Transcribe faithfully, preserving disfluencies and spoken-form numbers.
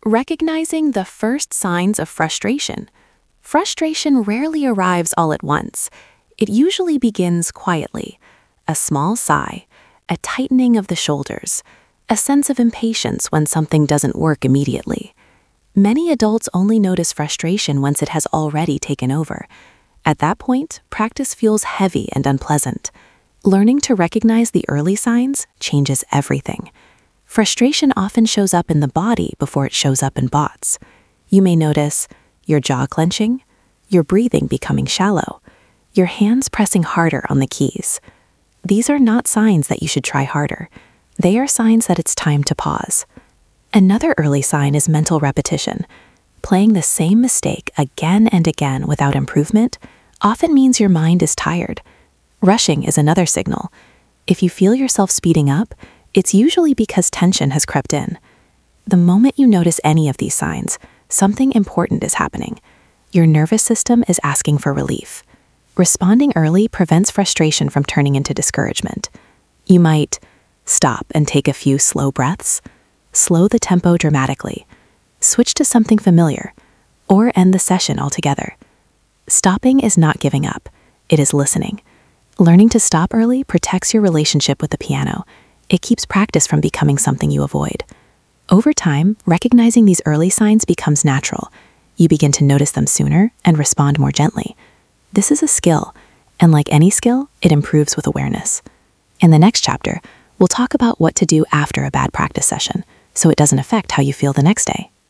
Recognizing the first signs of frustration. Frustration rarely arrives all at once. It usually begins quietly. A small sigh, a tightening of the shoulders, a sense of impatience when something doesn't work immediately. Many adults only notice frustration once it has already taken over. At that point, practice feels heavy and unpleasant. Learning to recognize the early signs changes everything. Frustration often shows up in the body before it shows up in bots. You may notice your jaw clenching, your breathing becoming shallow, your hands pressing harder on the keys. These are not signs that you should try harder. They are signs that it's time to pause. Another early sign is mental repetition. Playing the same mistake again and again without improvement often means your mind is tired. Rushing is another signal. If you feel yourself speeding up, it's usually because tension has crept in. The moment you notice any of these signs, something important is happening. Your nervous system is asking for relief. Responding early prevents frustration from turning into discouragement. You might stop and take a few slow breaths, slow the tempo dramatically, switch to something familiar, or end the session altogether. Stopping is not giving up. It is listening. Learning to stop early protects your relationship with the piano. It keeps practice from becoming something you avoid. Over time, recognizing these early signs becomes natural. You begin to notice them sooner and respond more gently. This is a skill, and like any skill, it improves with awareness. In the next chapter, we'll talk about what to do after a bad practice session, so it doesn't affect how you feel the next day.